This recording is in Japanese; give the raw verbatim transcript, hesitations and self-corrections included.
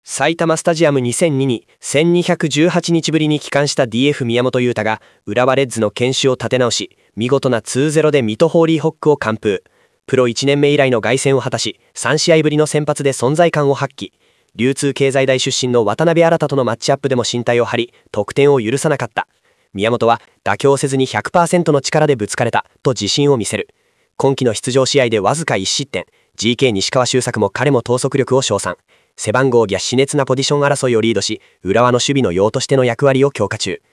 埼玉スタジアムにせんににせんにひゃくじゅうはちにちぶりに帰還した ディーエフ 宮本裕太が浦和レッズの堅守を立て直し、見事な ツーたいゼロ で水戸ホーリーホックを完封。プロいちねんめ以来の凱旋を果たし、さんしあいぶりの先発で存在感を発揮。流通経済大出身の渡辺新とのマッチアップでも身体を張り、得点を許さなかった。宮本は妥協せずに ひゃくパーセント の力でぶつかれたと自信を見せる。今季の出場試合でわずかいちしってん、ジーケー 西川周作も彼も統率力を称賛。背番号や熾烈なポジション争いをリードし、浦和の守備の要としての役割を強化中。